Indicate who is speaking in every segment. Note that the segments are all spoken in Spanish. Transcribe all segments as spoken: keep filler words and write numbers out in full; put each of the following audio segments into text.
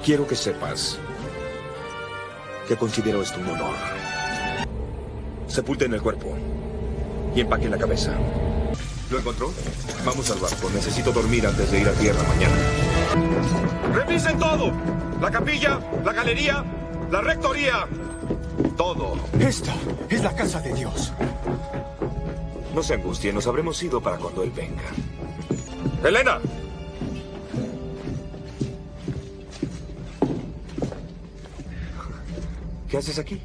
Speaker 1: Quiero que sepas que considero esto un honor. Sepulten el cuerpo y empaquen la cabeza. ¿Lo encontró? Vamos al barco. Necesito dormir antes de ir a tierra mañana. ¡Revisen todo! La capilla, la galería, la rectoría. Todo.
Speaker 2: Esta es la casa de Dios.
Speaker 1: No se angustien, nos habremos ido para cuando él venga. ¡Elena! ¿Qué haces aquí?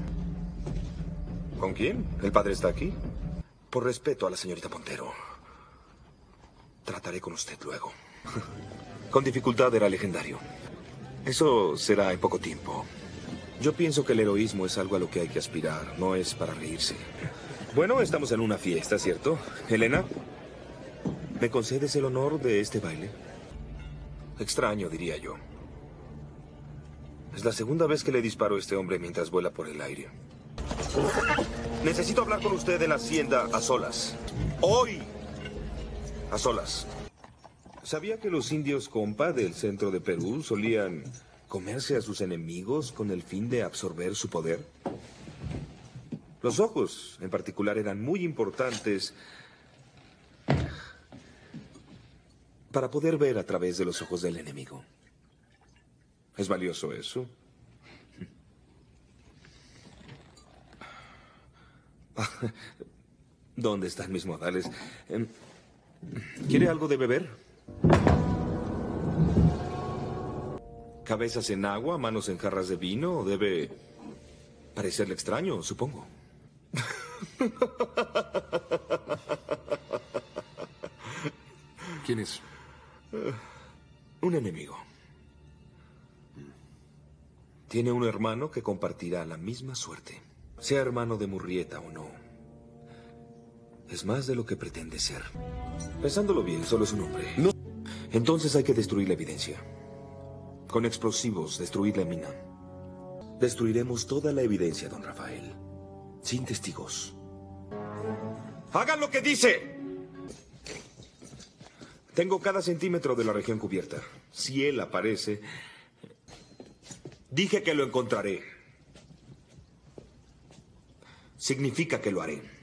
Speaker 1: ¿Con quién? ¿El padre está aquí? Por respeto a la señorita Montero, trataré con usted luego. Con dificultad era legendario. Eso será en poco tiempo. Yo pienso que el heroísmo es algo a lo que hay que aspirar, no es para reírse. Bueno, estamos en una fiesta, ¿cierto? Elena, ¿me concedes el honor de este baile? Extraño, diría yo. Es la segunda vez que le disparo a este hombre mientras vuela por el aire. Necesito hablar con usted en la hacienda a solas. ¡Hoy! A solas. ¿Sabía que los indios compa del centro de Perú solían comerse a sus enemigos con el fin de absorber su poder? Los ojos, en particular, eran muy importantes para poder ver a través de los ojos del enemigo. ¿Es valioso eso? ¿Dónde están mis modales? ¿Quiere algo de beber? ¿Cabezas en agua, manos en jarras de vino? Debe parecerle extraño, supongo.
Speaker 2: ¿Quién es?
Speaker 1: Un enemigo. Tiene un hermano que compartirá la misma suerte. Sea hermano de Murrieta o no. Es más de lo que pretende ser. Pensándolo bien, solo es un hombre. No. Entonces hay que destruir la evidencia. Con explosivos, destruir la mina. Destruiremos toda la evidencia, don Rafael. Sin testigos. ¡Hagan lo que dice! Tengo cada centímetro de la región cubierta. Si él aparece... Dije que lo encontraré. Significa que lo haré.